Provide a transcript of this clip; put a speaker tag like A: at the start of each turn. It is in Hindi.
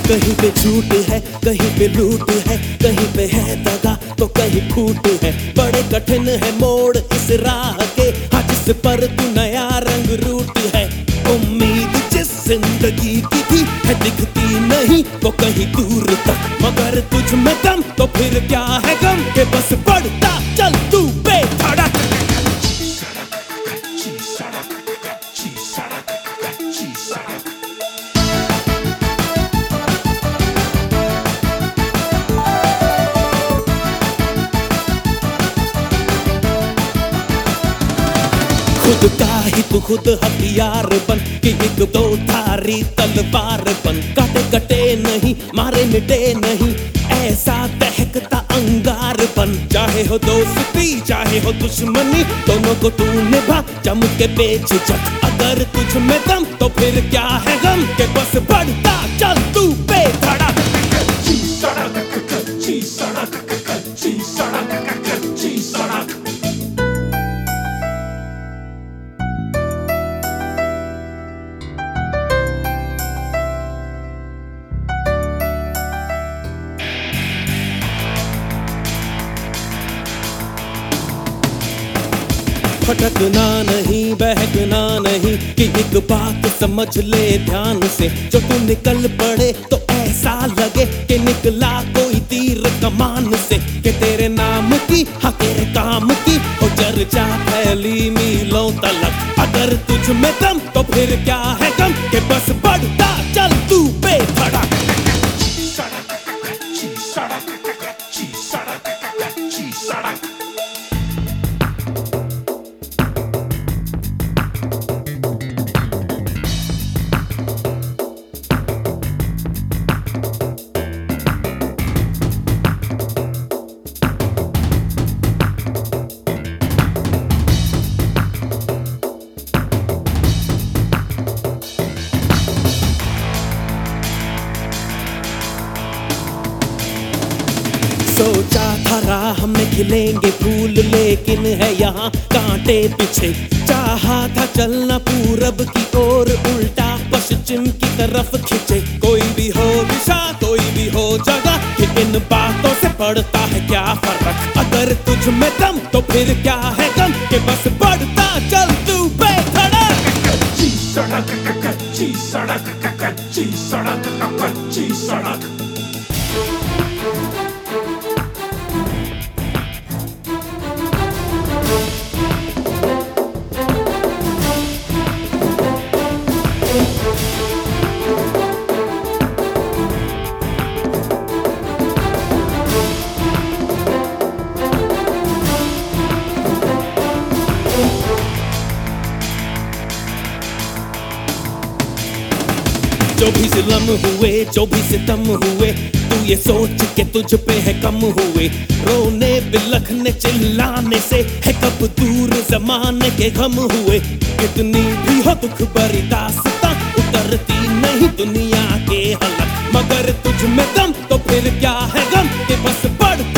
A: कहीं पे झूठ है, कहीं पे लूट है, कहीं पे है दगा तो कहीं फूट है। बड़े कठिन है मोड़ इस राह के, हाँ जिस पर तू नया रंग रूट है। उम्मीद जिस जिंदगी की थी है दिखती नहीं वो कहीं दूर तक, मगर तुझ में दम तो फिर क्या है गम के बस बढ़ता चल तू बेधड़क। खुद का ही तू खुद हथियार बन कि एक दो धारी तलवार बन। कटे कटे नहीं मारे मिटे नहीं ऐसा दहकता अंगार बन। चाहे हो दोस्ती चाहे हो दुश्मनी दोनों को तू निभा जम के बेझिझक। अगर तुझ में दम तो फिर क्या है गम के बस बढ़ता चल तू बेधड़क। कच्ची सड़क कच्ची सड़क कच्ची सड़क कच्ची सड़क। भटकना नहीं बहकना नहीं कि एक बात समझ ले ध्यान से। जो तू निकल पड़े तो ऐसा लगे कि निकला कोई तीर कमान से। कि तेरे नाम की हाँ तेरे काम की हो चर्चा फैली मीलों तलक। अगर तुझ में दम तो फिर क्या है गम के बस बढ़ता चल तू बेधड़क। कच्ची सड़क कच्ची सड़क कच्ची सड़क कच्ची सड़क। सोचा था राह में खिलेंगे फूल लेकिन है यहाँ कांटे पीछे। चाहा था चलना पूरब की ओर उल्टा पश्चिम की तरफ खिंचे। कोई भी हो दिशा कोई भी हो जगह कि इन बातों से पड़ता है क्या फर्क। अगर तुझ में दम तो फिर क्या है गम के बस बढ़ता चल तू बेधड़क। कच्ची सड़क कच्ची सड़क कच्ची सड़क कच्ची सड़क। जो भी जुल्म हुए जो भी सितम हुए तू ये सोच के तुझ पे है कम हुए। रोने बिलखने चिल्लाने से है कब दूर जमाने के गम हुए। कितनी भी हो दुख भरी दास्तां उतरती नहीं दुनिया के हलक। मगर तुझ में दम तो फिर क्या है गम के बस बढ़